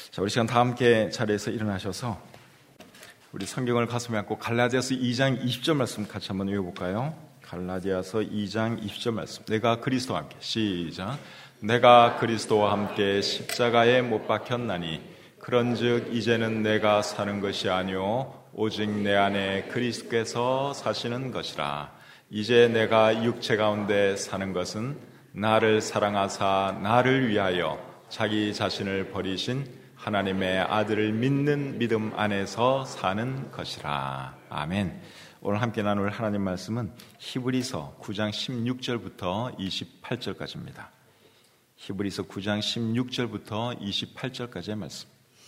자, 우리 시간 다 함께 자리에서 일어나셔서 우리 성경을 가슴에 안고 갈라디아서 2장 20절 말씀 같이 한번 외워볼까요? 갈라디아서 2장 20절 말씀. 내가 그리스도와 함께, 시작. 내가 그리스도와 함께 십자가에 못 박혔나니 그런즉 이제는 내가 사는 것이 아니요 오직 내 안에 그리스도께서 사시는 것이라. 이제 내가 육체 가운데 사는 것은 나를 사랑하사 나를 위하여 자기 자신을 버리신 하나님의 아들을 믿는 믿음 안에서 사는 것이라. 아멘. 오늘 함께 나눌 하나님 말씀은 히브리서 9장 16절부터 28절까지입니다. 히브리서 9장 16절부터 28절까지의 말씀.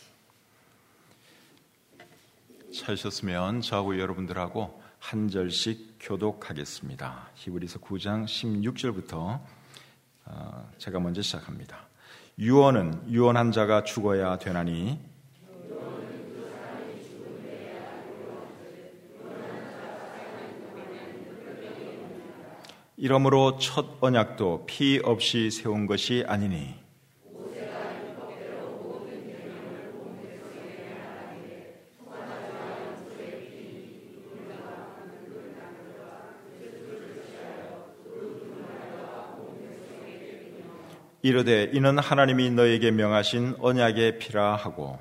찾으셨으면 저하고 여러분들하고 한 절씩 교독하겠습니다. 히브리서 9장 16절부터 제가 먼저 시작합니다. 유언은 유언한 자가 죽어야 되나니 이러므로 첫 언약도 피 없이 세운 것이 아니니 이르되 이는 하나님이 너에게 명하신 언약의 피라 하고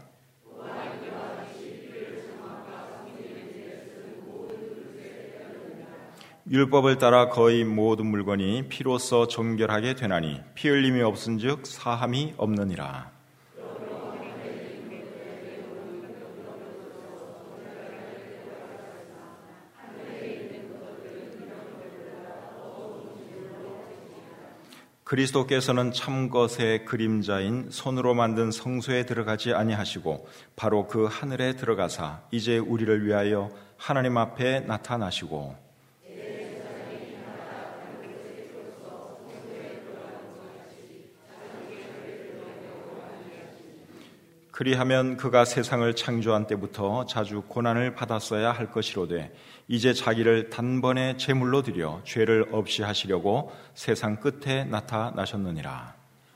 율법을 따라 거의 모든 물건이 피로써 정결하게 되나니 피 흘림이 없은즉 사함이 없느니라. 그리스도께서는 참것의 그림자인 손으로 만든 성소에 들어가지 아니하시고 바로 그 하늘에 들어가사 이제 우리를 위하여 하나님 앞에 나타나시고 그리하면 그가 세상을 창조한 때부터 자주 고난을 받았어야 할 것이로되 이제 자기를 단번에 제물로 드려 죄를 없이 하시려고 세상 끝에 나타나셨느니라.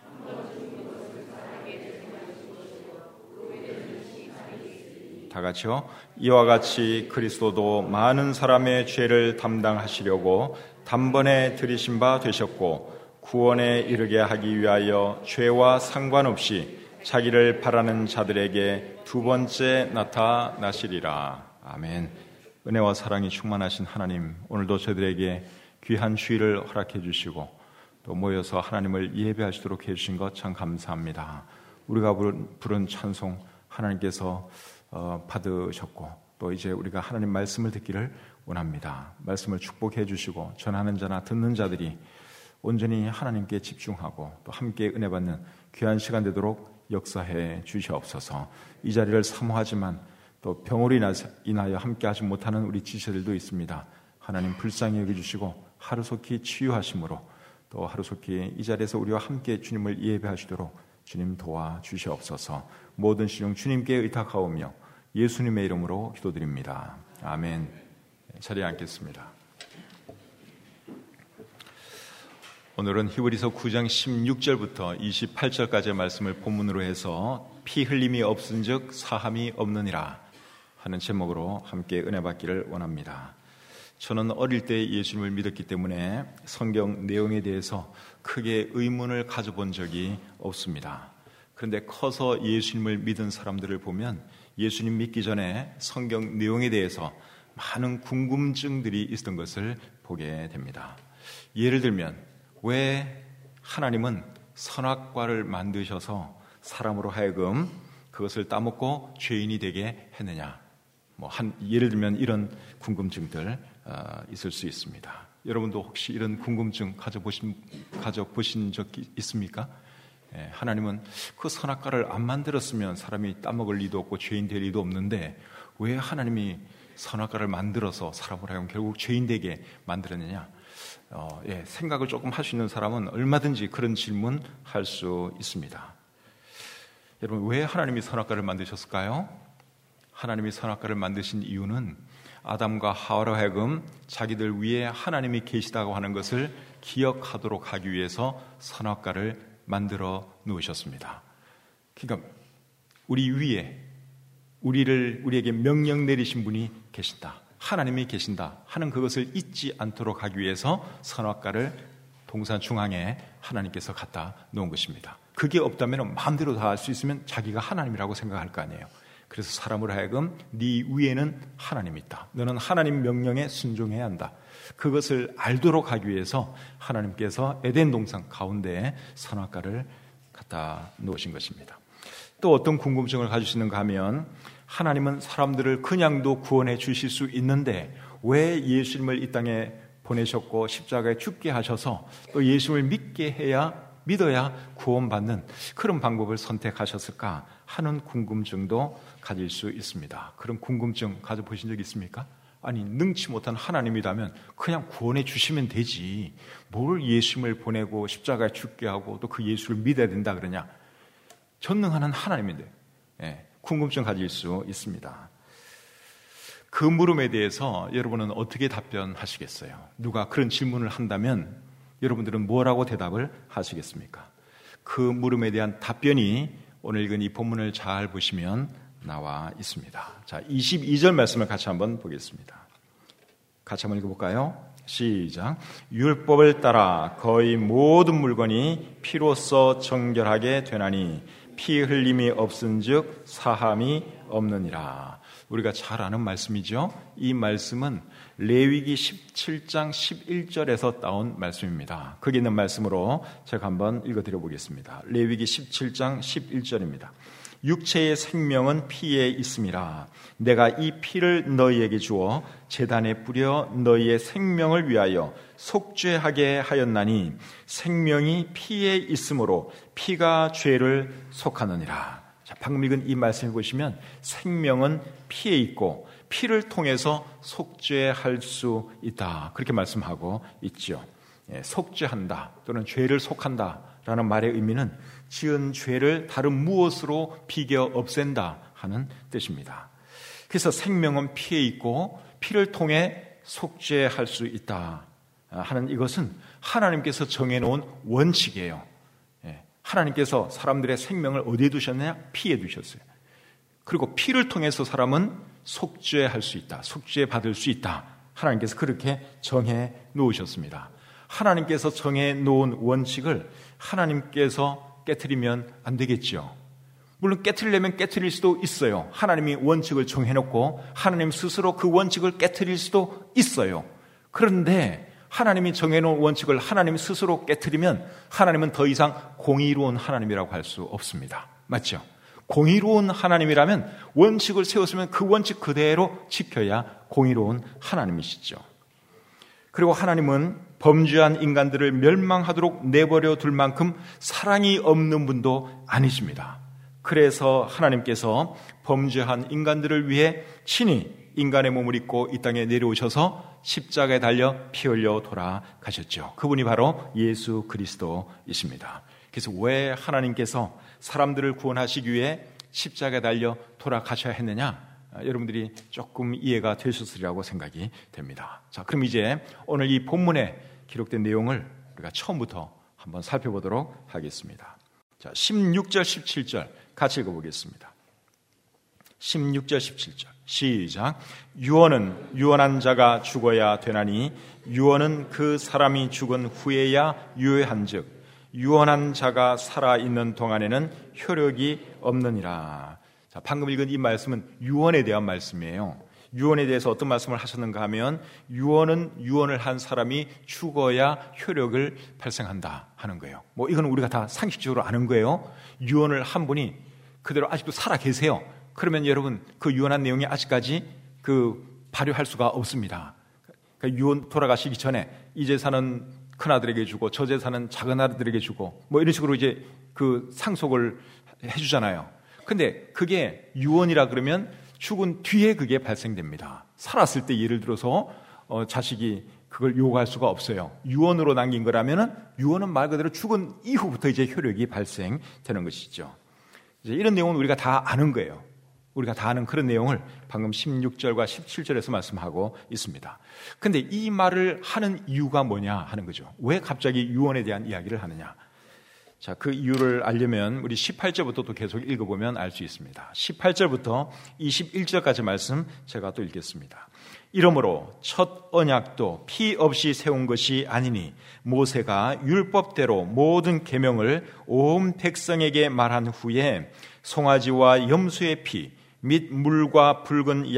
다 같이요. 이와 같이 그리스도도 많은 사람의 죄를 담당하시려고 단번에 들이신 바 되셨고 구원에 이르게 하기 위하여 죄와 상관없이 자기를 바라는 자들에게 두 번째 나타나시리라. 아멘. 은혜와 사랑이 충만하신 하나님, 오늘도 저희들에게 귀한 주일을 허락해 주시고 또 모여서 하나님을 예배할 수 있도록 해주신 것 참 감사합니다. 우리가 부른 찬송 하나님께서 받으셨고 또 이제 우리가 하나님 말씀을 듣기를 원합니다. 말씀을 축복해 주시고 전하는 자나 듣는 자들이 온전히 하나님께 집중하고 또 함께 은혜 받는 귀한 시간 되도록 역사해 주시옵소서. 이 자리를 사모하지만 또 병으로 인하여 함께하지 못하는 우리 지체들도 있습니다. 하나님 불쌍히 여겨주시고 하루속히 치유하심으로 또 하루속히 이 자리에서 우리와 함께 주님을 예배하시도록 주님 도와주시옵소서. 모든 신용 주님께 의탁하오며 예수님의 이름으로 기도드립니다. 아멘. 자리에 앉겠습니다. 오늘은 히브리서 9장 16절부터 28절까지의 말씀을 본문으로 해서 피 흘림이 없은즉 사함이 없느니라 하는 제목으로 함께 은혜 받기를 원합니다. 저는 어릴 때 예수님을 믿었기 때문에 성경 내용에 대해서 크게 의문을 가져본 적이 없습니다. 그런데 커서 예수님을 믿은 사람들을 보면 예수님 믿기 전에 성경 내용에 대해서 많은 궁금증들이 있었던 것을 보게 됩니다. 예를 들면 왜 하나님은 선악과를 만드셔서 사람으로 하여금 그것을 따먹고 죄인이 되게 했느냐? 예를 들면 이런 궁금증들 있을 수 있습니다. 여러분도 혹시 이런 궁금증 가져보신 적 있습니까? 하나님은 그 선악과를 안 만들었으면 사람이 따먹을 리도 없고 죄인 될 리도 없는데 왜 하나님이 선악과를 만들어서 사람으로 하여금 결국 죄인 되게 만들었느냐? 생각을 조금 할 수 있는 사람은 얼마든지 그런 질문 할 수 있습니다. 여러분, 왜 하나님이 선악과를 만드셨을까요? 하나님이 선악과를 만드신 이유는 아담과 하와로 하여금 자기들 위에 하나님이 계시다고 하는 것을 기억하도록 하기 위해서 선악과를 만들어 놓으셨습니다. 그러니까 우리 위에 우리에게 명령 내리신 분이 계신다, 하나님이 계신다 하는 그것을 잊지 않도록 하기 위해서 선악과를 동산 중앙에 하나님께서 갖다 놓은 것입니다. 그게 없다면 마음대로 다 할 수 있으면 자기가 하나님이라고 생각할 거 아니에요. 그래서 사람으로 하여금 네 위에는 하나님이 있다, 너는 하나님 명령에 순종해야 한다, 그것을 알도록 하기 위해서 하나님께서 에덴 동산 가운데에 선악과를 갖다 놓으신 것입니다. 또 어떤 궁금증을 가지시는가 하면, 하나님은 사람들을 그냥도 구원해 주실 수 있는데 왜 예수님을 이 땅에 보내셨고 십자가에 죽게 하셔서 또 예수님을 믿어야 구원받는 그런 방법을 선택하셨을까 하는 궁금증도 가질 수 있습니다. 그런 궁금증 가져보신 적 있습니까? 아니, 능치 못한 하나님이라면 그냥 구원해 주시면 되지, 뭘 예수님을 보내고 십자가에 죽게 하고 또 그 예수를 믿어야 된다 그러냐. 전능하는 하나님인데 궁금증 가질 수 있습니다. 그 물음에 대해서 여러분은 어떻게 답변하시겠어요? 누가 그런 질문을 한다면 여러분들은 뭐라고 대답을 하시겠습니까? 그 물음에 대한 답변이 오늘 읽은 이 본문을 잘 보시면 나와 있습니다. 자, 22절 말씀을 같이 한번 보겠습니다. 같이 한번 읽어볼까요? 시작. 율법을 따라 거의 모든 물건이 피로써 정결하게 되나니 피 흘림이 없은즉 사함이 없느니라. 우리가 잘 아는 말씀이죠. 이 말씀은 레위기 17장 11절에서 따온 말씀입니다. 거기 있는 말씀으로 제가 한번 읽어드려 보겠습니다. 레위기 17장 11절입니다. 육체의 생명은 피에 있음이라. 내가 이 피를 너희에게 주어 제단에 뿌려 너희의 생명을 위하여 속죄하게 하였나니 생명이 피에 있으므로 피가 죄를 속하느니라. 자, 방금 읽은 이 말씀을 보시면 생명은 피에 있고 피를 통해서 속죄할 수 있다, 그렇게 말씀하고 있죠. 속죄한다 또는 죄를 속한다 라는 말의 의미는 지은 죄를 다른 무엇으로 비겨 없앤다 하는 뜻입니다. 그래서 생명은 피에 있고 피를 통해 속죄할 수 있다 하는 이것은 하나님께서 정해놓은 원칙이에요. 하나님께서 사람들의 생명을 어디에 두셨느냐? 피에 두셨어요. 그리고 피를 통해서 사람은 속죄할 수 있다, 속죄받을 수 있다, 하나님께서 그렇게 정해 놓으셨습니다. 하나님께서 정해 놓은 원칙을 하나님께서 깨트리면 안 되겠죠. 물론 깨트리려면 깨트릴 수도 있어요. 하나님이 원칙을 정해놓고 하나님 스스로 그 원칙을 깨트릴 수도 있어요. 그런데 하나님이 정해놓은 원칙을 하나님 스스로 깨트리면 하나님은 더 이상 공의로운 하나님이라고 할 수 없습니다. 맞죠? 공의로운 하나님이라면 원칙을 세웠으면 그 원칙 그대로 지켜야 공의로운 하나님이시죠. 그리고 하나님은 범죄한 인간들을 멸망하도록 내버려 둘 만큼 사랑이 없는 분도 아니십니다. 그래서 하나님께서 범죄한 인간들을 위해 친히 인간의 몸을 입고 이 땅에 내려오셔서 십자가에 달려 피 흘려 돌아가셨죠. 그분이 바로 예수 그리스도이십니다. 그래서 왜 하나님께서 사람들을 구원하시기 위해 십자가에 달려 돌아가셔야 했느냐? 여러분들이 조금 이해가 되셨으리라고 생각이 됩니다. 자, 그럼 이제 오늘 이 본문에 기록된 내용을 우리가 처음부터 한번 살펴보도록 하겠습니다. 자, 16절, 17절 같이 읽어보겠습니다. 16절, 17절 시작. 유언은 유언한 자가 죽어야 되나니 유언은 그 사람이 죽은 후에야 유효한즉 유언한 자가 살아있는 동안에는 효력이 없느니라. 자, 방금 읽은 이 말씀은 유언에 대한 말씀이에요. 유언에 대해서 어떤 말씀을 하셨는가 하면 유언은 유언을 한 사람이 죽어야 효력을 발생한다 하는 거예요. 뭐 이건 우리가 다 상식적으로 아는 거예요. 유언을 한 분이 그대로 아직도 살아 계세요. 그러면 여러분 그 유언한 내용이 아직까지 발효할 수가 없습니다. 그러니까 유언 돌아가시기 전에 이 재산은 큰아들에게 주고 저 재산은 작은아들에게 주고 뭐 이런 식으로 이제 그 상속을 해주잖아요. 근데 그게 유언이라 그러면 죽은 뒤에 그게 발생됩니다. 살았을 때 예를 들어서 자식이 그걸 요구할 수가 없어요. 유언으로 남긴 거라면은 유언은 말 그대로 죽은 이후부터 이제 효력이 발생되는 것이죠. 이제 이런 내용은 우리가 다 아는 거예요. 우리가 다 아는 그런 내용을 방금 16절과 17절에서 말씀하고 있습니다. 근데 이 말을 하는 이유가 뭐냐 하는 거죠. 왜 갑자기 유언에 대한 이야기를 하느냐. 자, 그 이유를 알려면 우리 18절부터 또 계속 읽어보면 알 수 있습니다. 18절부터 21절까지 말씀 제가 또 읽겠습니다. 이러므로 첫 언약도 피 없이 세운 것이 아니니 모세가 율법대로 모든 계명을 온 백성에게 말한 후에 송아지와 염소의 피 및 물과 붉은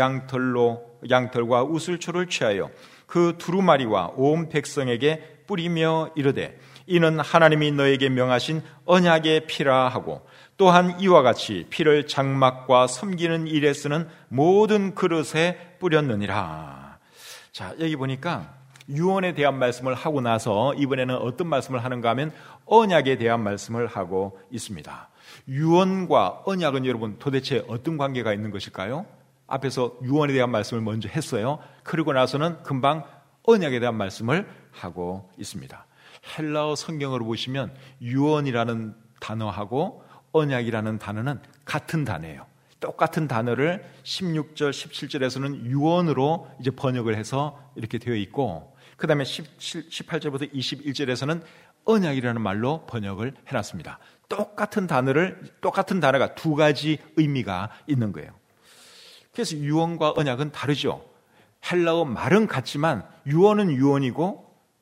양털과 우슬초를 취하여 그 두루마리와 온 백성에게 뿌리며 이르되 이는 하나님이 너에게 명하신 언약의 피라 하고 또한 이와 같이 피를 장막과 섬기는 일에 쓰는 모든 그릇에 뿌렸느니라. 자, 여기 보니까 유언에 대한 말씀을 하고 나서 이번에는 어떤 말씀을 하는가 하면 언약에 대한 말씀을 하고 있습니다. 유언과 언약은 여러분 도대체 어떤 관계가 있는 것일까요? 앞에서 유언에 대한 말씀을 먼저 했어요. 그리고 나서는 금방 언약에 대한 말씀을 하고 있습니다. 헬라어 성경으로 보시면 유언이라는 단어하고 언약이라는 단어는 같은 단어예요. 똑같은 단어를 16절, 17절에서는 유언으로 이제 번역을 해서 이렇게 되어 있고, 그 다음에 18절부터 21절에서는 언약이라는 말로 번역을 해놨습니다. 똑같은 단어가 두 가지 의미가 있는 거예요. 그래서 유언과 언약은 다르죠. 헬라어 말은 같지만 유언은 유언이고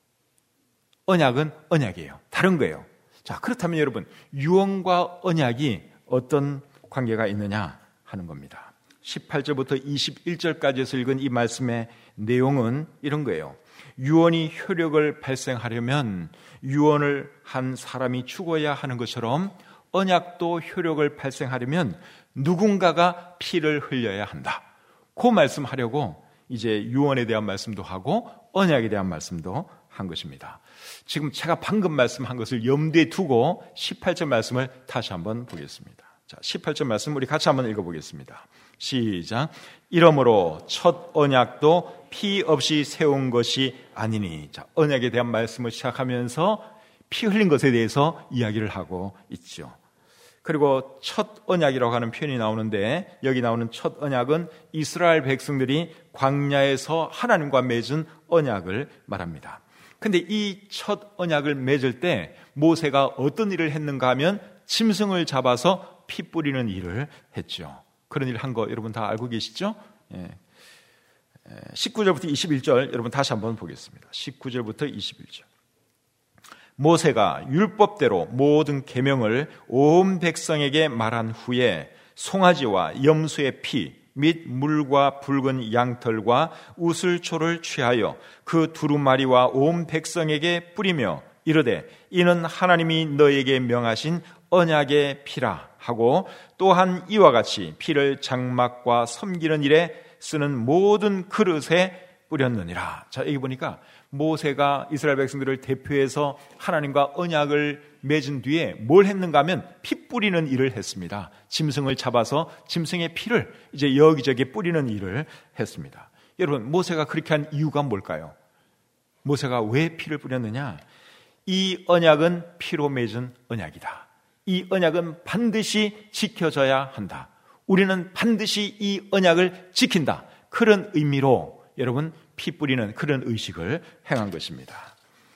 언약은 언약이에요. 다른 거예요. 자, 그렇다면 여러분, 유언과 언약이 어떤 관계가 있느냐 하는 겁니다. 18절부터 21절까지에서 읽은 이 말씀의 내용은 이런 거예요. 유언이 효력을 발생하려면 유언을 한 사람이 죽어야 하는 것처럼 언약도 효력을 발생하려면 누군가가 피를 흘려야 한다. 그 말씀하려고 이제 유언에 대한 말씀도 하고 언약에 대한 말씀도 한 것입니다. 지금 제가 방금 말씀한 것을 염두에 두고 18절 말씀을 다시 한번 보겠습니다. 자, 18절 말씀 우리 같이 한번 읽어보겠습니다. 시작. 이러므로 첫 언약도 피 없이 세운 것이 아니니. 자, 언약에 대한 말씀을 시작하면서 피 흘린 것에 대해서 이야기를 하고 있죠. 그리고 첫 언약이라고 하는 표현이 나오는데, 여기 나오는 첫 언약은 이스라엘 백성들이 광야에서 하나님과 맺은 언약을 말합니다. 근데 이 첫 언약을 맺을 때 모세가 어떤 일을 했는가 하면 짐승을 잡아서 피 뿌리는 일을 했죠. 그런 일을 한 거 여러분 다 알고 계시죠? 19절부터 21절 여러분 다시 한번 보겠습니다. 19절부터 21절. 모세가 율법대로 모든 계명을 온 백성에게 말한 후에 송아지와 염소의 피 및 물과 붉은 양털과 우슬초를 취하여 그 두루마리와 온 백성에게 뿌리며 이르되 이는 하나님이 너에게 명하신 언약의 피라 하고 또한 이와 같이 피를 장막과 섬기는 일에 쓰는 모든 그릇에 뿌렸느니라. 자, 여기 보니까 모세가 이스라엘 백성들을 대표해서 하나님과 언약을 맺은 뒤에 뭘 했는가 하면 피 뿌리는 일을 했습니다. 짐승을 잡아서 짐승의 피를 이제 여기저기 뿌리는 일을 했습니다. 여러분, 모세가 그렇게 한 이유가 뭘까요? 모세가 왜 피를 뿌렸느냐? 이 언약은 피로 맺은 언약이다. 이 언약은 반드시 지켜져야 한다. 우리는 반드시 이 언약을 지킨다. 그런 의미로 여러분 피 뿌리는 그런 의식을 행한 것입니다.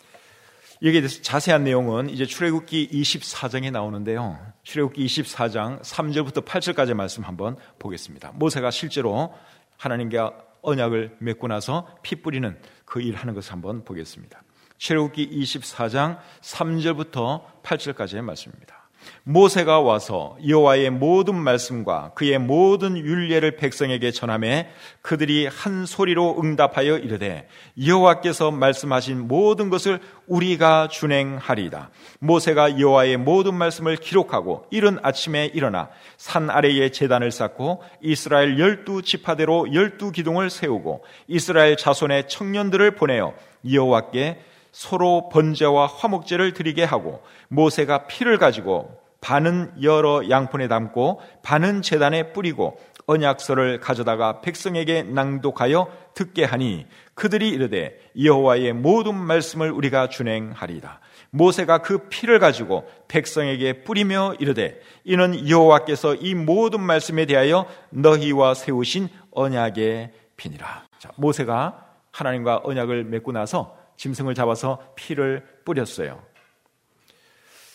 여기에 대해서 자세한 내용은 이제 출애굽기 24장에 나오는데요. 출애굽기 24장 3절부터 8절까지 말씀 한번 보겠습니다. 모세가 실제로 하나님과 언약을 맺고 나서 피 뿌리는 그 일 하는 것을 한번 보겠습니다. 출애굽기 24장 3절부터 8절까지의 말씀입니다. 모세가 와서 여호와의 모든 말씀과 그의 모든 율례를 백성에게 전하매 그들이 한 소리로 응답하여 이르되 여호와께서 말씀하신 모든 것을 우리가 준행하리이다. 모세가 여호와의 모든 말씀을 기록하고 이른 아침에 일어나 산 아래에 제단을 쌓고 이스라엘 12지파대로 12기둥을 세우고 이스라엘 자손의 청년들을 보내어 여호와께 서로 번제와 화목제를 드리게 하고 모세가 피를 가지고 반은 여러 양푼에 담고 반은 제단에 뿌리고 언약서를 가져다가 백성에게 낭독하여 듣게 하니 그들이 이르되 여호와의 모든 말씀을 우리가 준행하리이다. 모세가 그 피를 가지고 백성에게 뿌리며 이르되 이는 여호와께서 이 모든 말씀에 대하여 너희와 세우신 언약의 피니라. 자, 모세가 하나님과 언약을 맺고 나서 짐승을 잡아서 피를 뿌렸어요.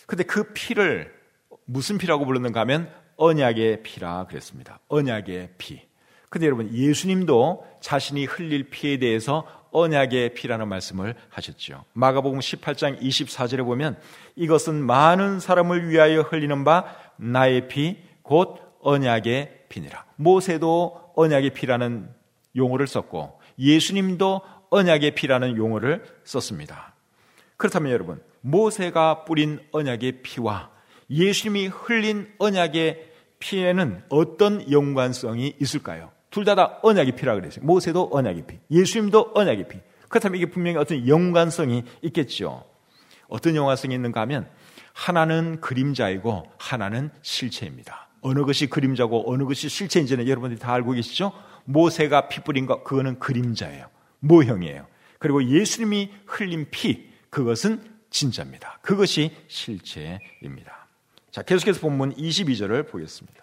근데 그 피를 무슨 피라고 불렀는가 하면 언약의 피라 그랬습니다. 언약의 피. 근데 여러분, 예수님도 자신이 흘릴 피에 대해서 언약의 피라는 말씀을 하셨죠. 마가복음 18장 24절에 보면 이것은 많은 사람을 위하여 흘리는 바 나의 피 곧 언약의 피니라. 모세도 언약의 피라는 용어를 썼고 예수님도 언약의 피라는 용어를 썼습니다. 그렇다면 여러분, 모세가 뿌린 언약의 피와 예수님이 흘린 언약의 피에는 어떤 연관성이 있을까요? 둘 다 언약의 피라고 그랬어요. 모세도 언약의 피, 예수님도 언약의 피. 그렇다면 이게 분명히 어떤 연관성이 있겠죠. 어떤 연관성이 있는가 하면 하나는 그림자이고 하나는 실체입니다. 어느 것이 그림자고 어느 것이 실체인지는 여러분들이 다 알고 계시죠? 모세가 피 뿌린 것, 그거는 그림자예요. 모형이에요. 그리고 예수님이 흘린 피, 그것은 진짜입니다. 그것이 실체입니다. 자, 계속해서 본문 22절을 보겠습니다.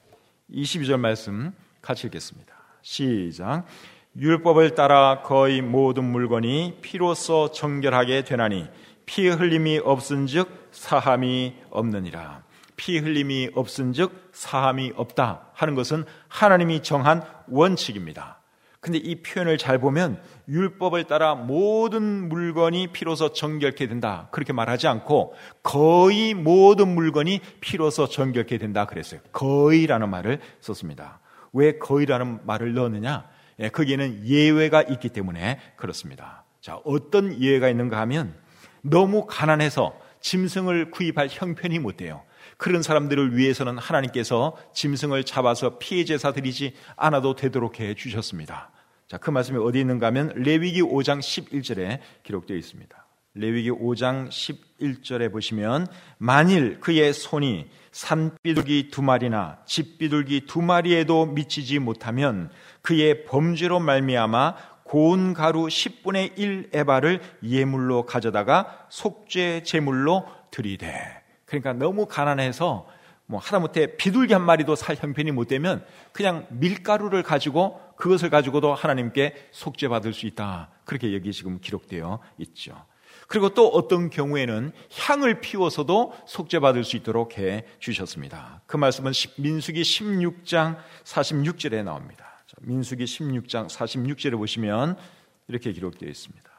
22절 말씀 같이 읽겠습니다. 시작. 율법을 따라 거의 모든 물건이 피로써 정결하게 되나니 피 흘림이 없은즉 사함이 없느니라. 피 흘림이 없은즉 사함이 없다 하는 것은 하나님이 정한 원칙입니다. 근데 이 표현을 잘 보면 율법을 따라 모든 물건이 피로써 정결케 된다 그렇게 말하지 않고 거의 모든 물건이 피로써 정결케 된다 그랬어요. 거의라는 말을 썼습니다. 왜 거의라는 말을 넣느냐? 거기에는 예외가 있기 때문에 그렇습니다. 자, 어떤 예외가 있는가 하면 너무 가난해서 짐승을 구입할 형편이 못 돼요. 그런 사람들을 위해서는 하나님께서 짐승을 잡아서 피해 제사 드리지 않아도 되도록 해 주셨습니다. 자, 그 말씀이 어디 있는가 하면 레위기 5장 11절에 기록되어 있습니다. 레위기 5장 11절에 보시면 만일 그의 손이 산비둘기 2마리나 집비둘기 2마리에도 미치지 못하면 그의 범죄로 말미암아 고운 가루 10분의 1 에바를 예물로 가져다가 속죄 제물로 드리되. 그러니까 너무 가난해서 하다못해 비둘기 한 마리도 살 형편이 못 되면 그냥 밀가루를 가지고 그것을 가지고도 하나님께 속죄받을 수 있다. 그렇게 여기 지금 기록되어 있죠. 그리고 또 어떤 경우에는 향을 피워서도 속죄받을 수 있도록 해 주셨습니다. 그 말씀은 민수기 16장 46절에 나옵니다. 민수기 16장 46절에 보시면 이렇게 기록되어 있습니다.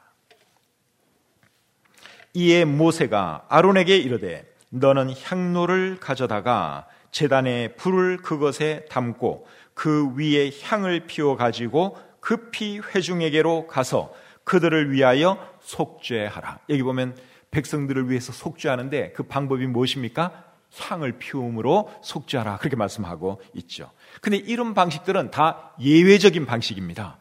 이에 모세가 아론에게 이르되 너는 향로를 가져다가 제단에 불을 그것에 담고 그 위에 향을 피워 가지고 급히 회중에게로 가서 그들을 위하여 속죄하라. 여기 보면 백성들을 위해서 속죄하는데 그 방법이 무엇입니까? 향을 피움으로 속죄하라. 그렇게 말씀하고 있죠. 근데 이런 방식들은 다 예외적인 방식입니다.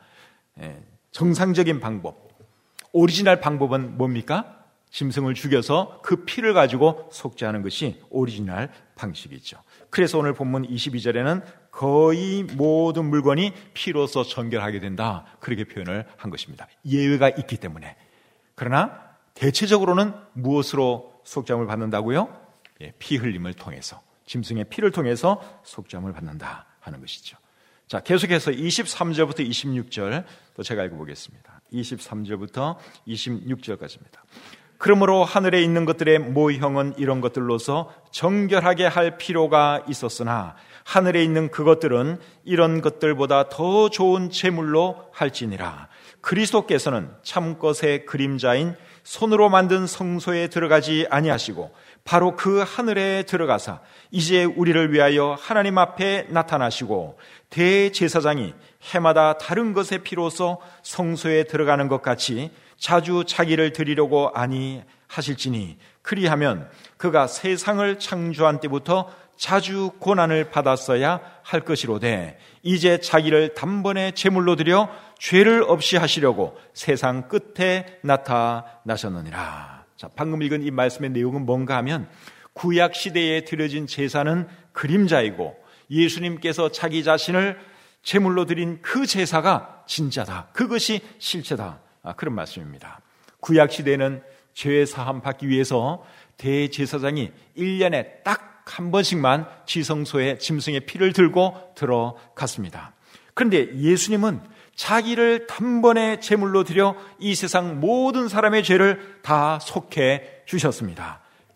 정상적인 방법, 오리지널 방법은 뭡니까? 짐승을 죽여서 그 피를 가지고 속죄하는 것이 오리지널 방식이죠. 그래서 오늘 본문 22절에는 거의 모든 물건이 피로써 정결하게 된다. 그렇게 표현을 한 것입니다. 예외가 있기 때문에. 그러나 대체적으로는 무엇으로 속죄함을 받는다고요? 피 흘림을 통해서, 짐승의 피를 통해서 속죄함을 받는다 하는 것이죠. 자, 계속해서 23절부터 26절 또 제가 읽어보겠습니다. 23절부터 26절까지입니다. 그러므로 하늘에 있는 것들의 모형은 이런 것들로서 정결하게 할 필요가 있었으나 하늘에 있는 그것들은 이런 것들보다 더 좋은 제물로 할지니라. 그리스도께서는 참것의 그림자인 손으로 만든 성소에 들어가지 아니하시고 바로 그 하늘에 들어가사 이제 우리를 위하여 하나님 앞에 나타나시고 대제사장이 해마다 다른 것의 피로써 성소에 들어가는 것 같이 자주 자기를 드리려고 아니하실지니 그리하면 그가 세상을 창조한 때부터 자주 고난을 받았어야 할 것이로되 이제 자기를 단번에 제물로 드려 죄를 없이 하시려고 세상 끝에 나타나셨느니라. 자, 방금 읽은 이 말씀의 내용은 뭔가 하면 구약 시대에 드려진 제사는 그림자이고 예수님께서 자기 자신을 제물로 드린 그 제사가 진짜다. 그것이 실체다. 그런 말씀입니다. 구약 시대에는 죄 사함 받기 위해서 대제사장이 1년에 딱 한 번씩만 지성소에 짐승의 피를 들고 들어갔습니다. 그런데 예수님은 자기를 단번에 제물로 드려 이 세상 모든 사람의 죄를 다 속해 주셨습니다.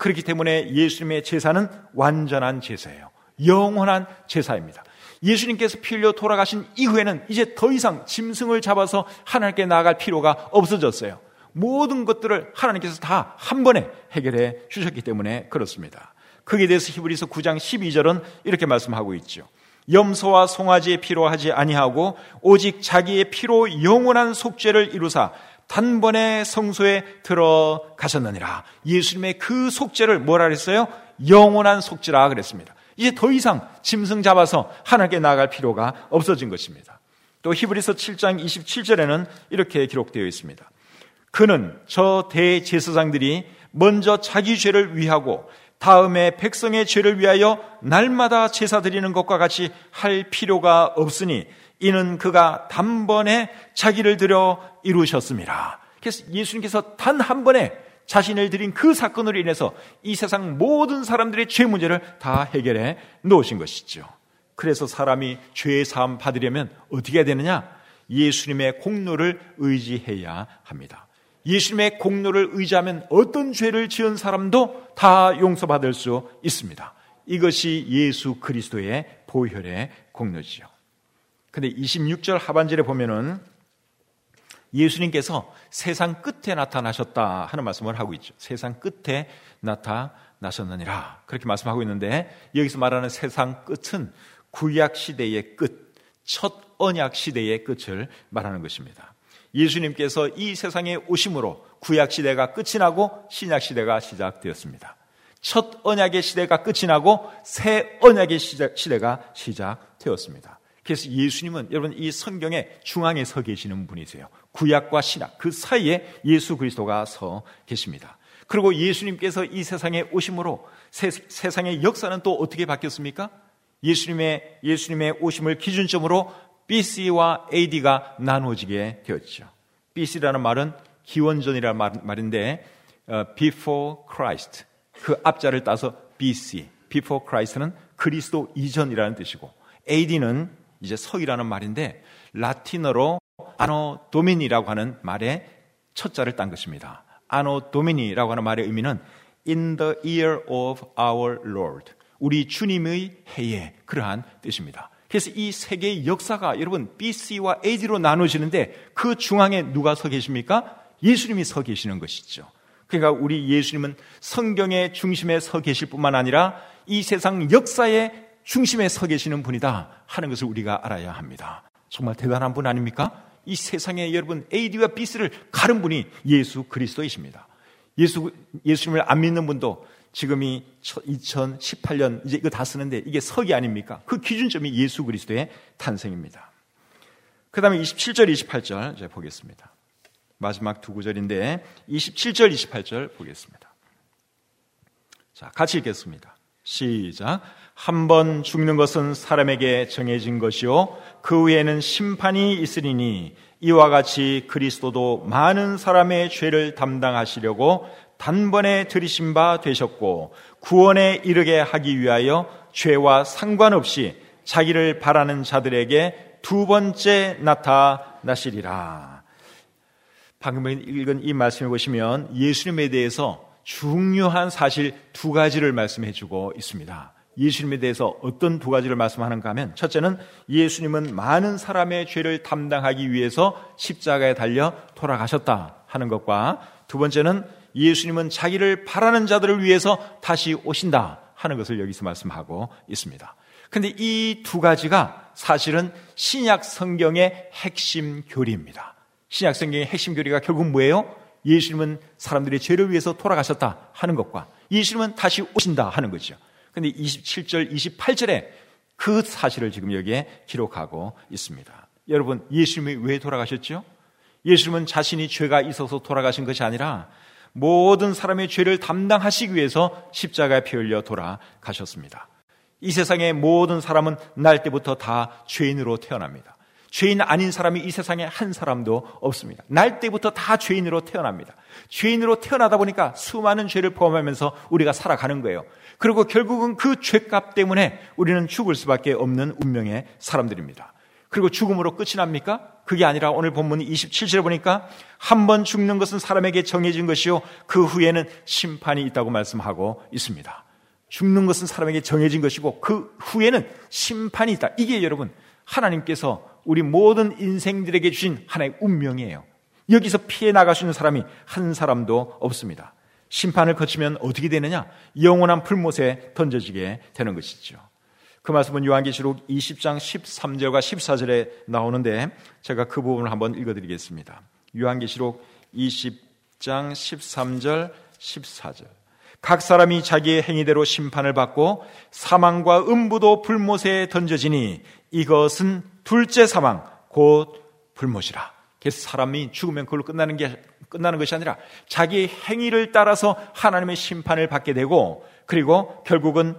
그렇기 때문에 예수님의 제사는 완전한 제사예요. 영원한 제사입니다. 예수님께서 피 흘려 돌아가신 이후에는 이제 더 이상 짐승을 잡아서 하나님께 나아갈 필요가 없어졌어요. 모든 것들을 하나님께서 다 한 번에 해결해 주셨기 때문에 그렇습니다. 거기에 대해서 히브리서 9장 12절은 이렇게 말씀하고 있죠. 염소와 송아지의 피로 하지 아니하고 오직 자기의 피로 영원한 속죄를 이루사 단번에 성소에 들어가셨느니라. 예수님의 그 속죄를 뭐라 그랬어요? 영원한 속죄라 그랬습니다. 이제 더 이상 짐승 잡아서 하나님께 나아갈 필요가 없어진 것입니다. 또 히브리서 7장 27절에는 이렇게 기록되어 있습니다. 그는 저 대제사장들이 먼저 자기 죄를 위하고 다음에 백성의 죄를 위하여 날마다 제사 드리는 것과 같이 할 필요가 없으니 이는 그가 단번에 자기를 들여 이루셨습니다. 그래서 예수님께서 단 한 번에 자신을 드린 그 사건으로 인해서 이 세상 모든 사람들의 죄 문제를 다 해결해 놓으신 것이죠. 그래서 사람이 죄 사함 받으려면 어떻게 해야 되느냐? 예수님의 공로를 의지해야 합니다. 예수님의 공로를 의지하면 어떤 죄를 지은 사람도 다 용서받을 수 있습니다. 이것이 예수 그리스도의 보혈의 공로지요. 근데 26절 하반절에 보면은 예수님께서 세상 끝에 나타나셨다 하는 말씀을 하고 있죠. 세상 끝에 나타나셨느니라 그렇게 말씀하고 있는데, 여기서 말하는 세상 끝은 구약 시대의 끝, 첫 언약 시대의 끝을 말하는 것입니다. 예수님께서 이 세상에 오심으로 구약 시대가 끝이 나고 신약 시대가 시작되었습니다. 첫 언약의 시대가 끝이 나고 새 언약의 시대가 시작되었습니다. 그래서 예수님은 여러분 이 성경의 중앙에 서 계시는 분이세요. 구약과 신약 그 사이에 예수 그리스도가 서 계십니다. 그리고 예수님께서 이 세상에 오심으로 세상의 역사는 또 어떻게 바뀌었습니까? 예수님의 오심을 기준점으로 BC와 AD가 나누어지게 되었죠. BC라는 말은 기원전이라는 말인데 Before Christ, 그 앞자를 따서 BC, Before Christ는 그리스도 이전이라는 뜻이고, AD는 이제 서이라는 말인데 라틴어로 아노 도미니라고 하는 말의 첫 자를 딴 것입니다. 아노 도미니라고 하는 말의 의미는 In the year of our Lord, 우리 주님의 해에, 그러한 뜻입니다. 그래서 이 세계의 역사가 여러분 BC와 AD로 나눠지는데 그 중앙에 누가 서 계십니까? 예수님이 서 계시는 것이죠. 그러니까 우리 예수님은 성경의 중심에 서 계실 뿐만 아니라 이 세상 역사의 중심에 서 계시는 분이다 하는 것을 우리가 알아야 합니다. 정말 대단한 분 아닙니까? 이 세상에 여러분 AD와 BC를 가른 분이 예수 그리스도이십니다. 예수님을 안 믿는 분도 지금이 2018년 이제 이거 다 쓰는데 이게 서기 아닙니까? 그 기준점이 예수 그리스도의 탄생입니다. 그 다음에 27절, 28절 이제 보겠습니다. 마지막 두 구절인데 27절, 28절 보겠습니다. 자, 같이 읽겠습니다. 시작. 한 번 죽는 것은 사람에게 정해진 것이요 그 후에는 심판이 있으리니 이와 같이 그리스도도 많은 사람의 죄를 담당하시려고 단번에 들이신 바 되셨고 구원에 이르게 하기 위하여 죄와 상관없이 자기를 바라는 자들에게 두 번째 나타나시리라. 방금 읽은 이 말씀을 보시면 예수님에 대해서 중요한 사실 두 가지를 말씀해 주고 있습니다. 예수님에 대해서 어떤 두 가지를 말씀하는가 하면, 첫째는 예수님은 많은 사람의 죄를 담당하기 위해서 십자가에 달려 돌아가셨다 하는 것과, 두 번째는 예수님은 자기를 바라는 자들을 위해서 다시 오신다 하는 것을 여기서 말씀하고 있습니다. 그런데 이 두 가지가 사실은 신약 성경의 핵심 교리입니다. 신약 성경의 핵심 교리가 결국 뭐예요? 예수님은 사람들의 죄를 위해서 돌아가셨다 하는 것과 예수님은 다시 오신다 하는 거죠. 그런데 27절, 28절에 그 사실을 지금 여기에 기록하고 있습니다. 여러분, 예수님이 왜 돌아가셨죠? 예수님은 자신이 죄가 있어서 돌아가신 것이 아니라 모든 사람의 죄를 담당하시기 위해서 십자가에 피 흘려 돌아가셨습니다. 이 세상의 모든 사람은 날 때부터 다 죄인으로 태어납니다. 죄인 아닌 사람이 이 세상에 한 사람도 없습니다. 날 때부터 다 죄인으로 태어납니다. 죄인으로 태어나다 보니까 수많은 죄를 포함하면서 우리가 살아가는 거예요. 그리고 결국은 그 죄값 때문에 우리는 죽을 수밖에 없는 운명의 사람들입니다. 그리고 죽음으로 끝이 납니까? 그게 아니라 오늘 본문 27절에 보니까 한 번 죽는 것은 사람에게 정해진 것이요 그 후에는 심판이 있다고 말씀하고 있습니다. 죽는 것은 사람에게 정해진 것이고 그 후에는 심판이 있다. 이게 여러분 하나님께서 우리 모든 인생들에게 주신 하나의 운명이에요. 여기서 피해 나갈 수 있는 사람이 한 사람도 없습니다. 심판을 거치면 어떻게 되느냐? 영원한 풀못에 던져지게 되는 것이죠. 그 말씀은 요한계시록 20장 13절과 14절에 나오는데 제가 그 부분을 한번 읽어드리겠습니다. 요한계시록 20장 13절 14절 각 사람이 자기의 행위대로 심판을 받고 사망과 음부도 불못에 던져지니 이것은 둘째 사망 곧 불못이라. 그래서 사람이 죽으면 그걸로 끝나는 것이 아니라 자기의 행위를 따라서 하나님의 심판을 받게 되고 그리고 결국은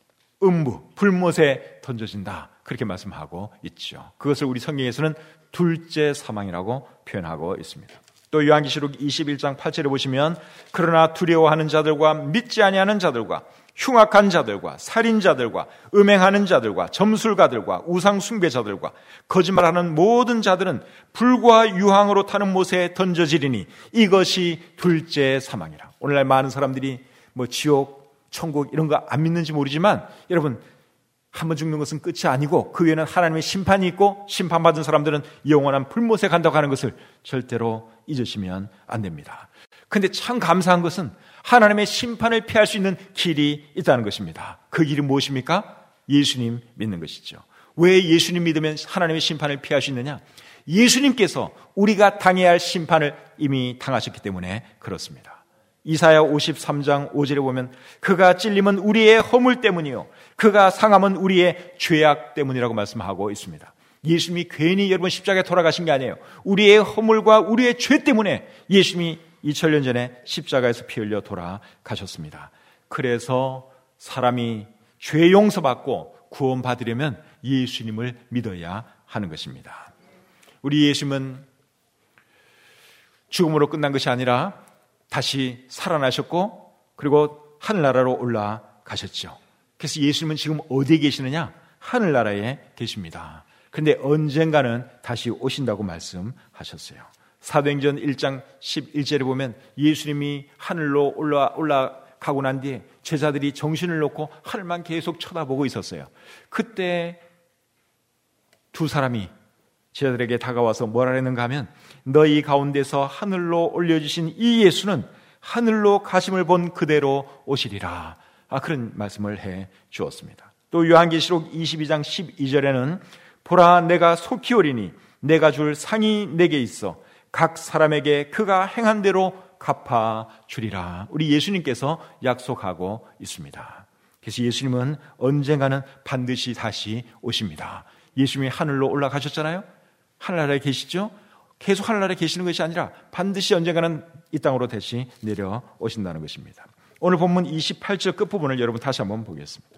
음부, 불못에 던져진다. 그렇게 말씀하고 있죠. 그것을 우리 성경에서는 둘째 사망이라고 표현하고 있습니다. 또 요한계시록 21장 8절에 보시면 그러나 두려워하는 자들과 믿지 아니하는 자들과 흉악한 자들과 살인자들과 음행하는 자들과 점술가들과 우상 숭배자들과 거짓말하는 모든 자들은 불과 유황으로 타는 못에 던져지리니 이것이 둘째 사망이라. 오늘날 많은 사람들이 지옥, 천국 이런 거 안 믿는지 모르지만 여러분 한번 죽는 것은 끝이 아니고 그 위에는 하나님의 심판이 있고 심판받은 사람들은 영원한 불못에 간다고 하는 것을 절대로 잊으시면 안 됩니다. 그런데 참 감사한 것은 하나님의 심판을 피할 수 있는 길이 있다는 것입니다. 그 길이 무엇입니까? 예수님 믿는 것이죠. 왜 예수님 믿으면 하나님의 심판을 피할 수 있느냐? 예수님께서 우리가 당해야 할 심판을 이미 당하셨기 때문에 그렇습니다. 이사야 53장 5절에 보면 그가 찔림은 우리의 허물 때문이요 그가 상함은 우리의 죄악 때문이라고 말씀하고 있습니다. 예수님이 괜히 여러분 십자가에 돌아가신 게 아니에요. 우리의 허물과 우리의 죄 때문에 예수님이 2000년 전에 십자가에서 피 흘려 돌아가셨습니다. 그래서 사람이 죄 용서받고 구원받으려면 예수님을 믿어야 하는 것입니다. 우리 예수님은 죽음으로 끝난 것이 아니라 다시 살아나셨고 그리고 하늘나라로 올라가셨죠. 그래서 예수님은 지금 어디에 계시느냐? 하늘나라에 계십니다. 그런데 언젠가는 다시 오신다고 말씀하셨어요. 사도행전 1장 11절에 보면 예수님이 하늘로 올라가고 난 뒤에 제자들이 정신을 놓고 하늘만 계속 쳐다보고 있었어요. 그때 두 사람이 제자들에게 다가와서 뭐라 했는가 하면 너희 가운데서 하늘로 올려주신 이 예수는 하늘로 가심을 본 그대로 오시리라. 그런 말씀을 해 주었습니다. 또 요한계시록 22장 12절에는 보라 내가 속히 오리니 내가 줄 상이 내게 있어 각 사람에게 그가 행한 대로 갚아 주리라. 우리 예수님께서 약속하고 있습니다. 그래서 예수님은 언젠가는 반드시 다시 오십니다. 예수님이 하늘로 올라가셨잖아요. 하늘나라에 계시죠? 계속 하늘나라에 계시는 것이 아니라 반드시 언젠가는 이 땅으로 다시 내려오신다는 것입니다. 오늘 본문 28절 끝부분을 여러분 다시 한번 보겠습니다.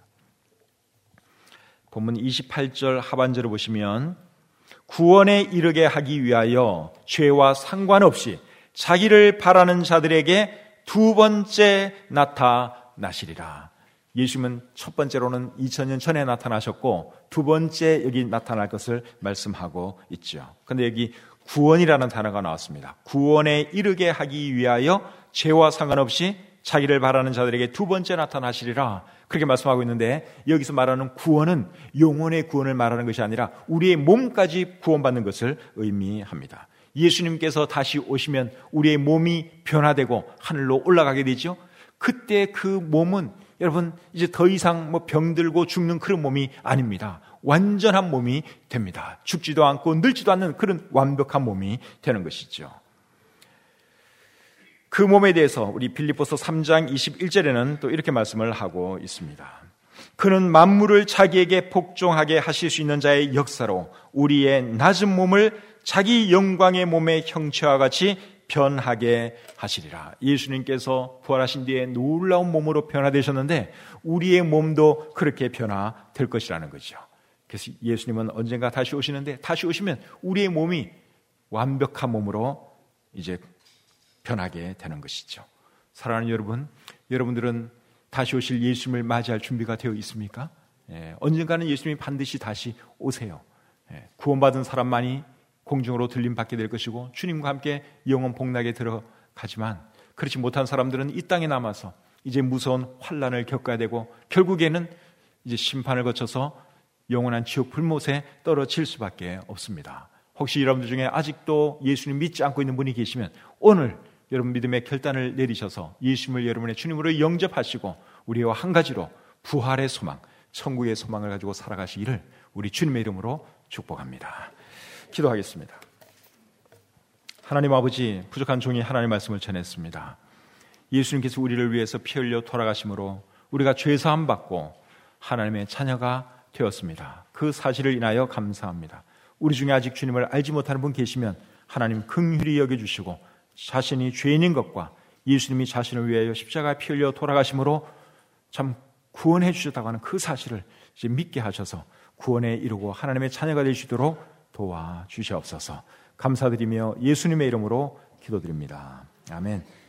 본문 28절 하반절을 보시면 구원에 이르게 하기 위하여 죄와 상관없이 자기를 바라는 자들에게 두 번째 나타나시리라. 예수님은 첫 번째로는 2000년 전에 나타나셨고 두 번째 여기 나타날 것을 말씀하고 있죠. 그런데 여기 구원이라는 단어가 나왔습니다. 구원에 이르게 하기 위하여 죄와 상관없이 자기를 바라는 자들에게 두 번째 나타나시리라. 그렇게 말씀하고 있는데 여기서 말하는 구원은 영혼의 구원을 말하는 것이 아니라 우리의 몸까지 구원받는 것을 의미합니다. 예수님께서 다시 오시면 우리의 몸이 변화되고 하늘로 올라가게 되죠. 그때 그 몸은 여러분 이제 더 이상 병들고 죽는 그런 몸이 아닙니다. 완전한 몸이 됩니다. 죽지도 않고 늙지도 않는 그런 완벽한 몸이 되는 것이죠. 그 몸에 대해서 우리 빌립보서 3장 21절에는 또 이렇게 말씀을 하고 있습니다. 그는 만물을 자기에게 복종하게 하실 수 있는 자의 역사로 우리의 낮은 몸을 자기 영광의 몸의 형체와 같이 변하게 하시리라. 예수님께서 부활하신 뒤에 놀라운 몸으로 변화되셨는데 우리의 몸도 그렇게 변화될 것이라는 거죠. 그래서 예수님은 언젠가 다시 오시는데 다시 오시면 우리의 몸이 완벽한 몸으로 이제 변하게 되는 것이죠. 사랑하는 여러분, 여러분들은 다시 오실 예수님을 맞이할 준비가 되어 있습니까? 언젠가는 예수님이 반드시 다시 오세요. 구원받은 사람만이 공중으로 들림받게 될 것이고 주님과 함께 영원 복락에 들어가지만 그렇지 못한 사람들은 이 땅에 남아서 이제 무서운 환난을 겪어야 되고 결국에는 이제 심판을 거쳐서 영원한 지옥 불못에 떨어질 수밖에 없습니다. 혹시 여러분들 중에 아직도 예수님 믿지 않고 있는 분이 계시면 오늘 여러분 믿음의 결단을 내리셔서 예수님을 여러분의 주님으로 영접하시고 우리와 한 가지로 부활의 소망, 천국의 소망을 가지고 살아가시기를 우리 주님의 이름으로 축복합니다. 기도하겠습니다. 하나님 아버지, 부족한 종이 하나님의 말씀을 전했습니다. 예수님께서 우리를 위해서 피 흘려 돌아가심으로 우리가 죄사함 받고 하나님의 자녀가 되었습니다. 그 사실을 인하여 감사합니다. 우리 중에 아직 주님을 알지 못하는 분 계시면 하나님 긍휼히 여겨주시고 자신이 죄인인 것과 예수님이 자신을 위하여 십자가에 피 흘려 돌아가심으로 참 구원해 주셨다고 하는 그 사실을 이제 믿게 하셔서 구원에 이르고 하나님의 자녀가 되시도록 도와주시옵소서. 감사드리며 예수님의 이름으로 기도드립니다. 아멘.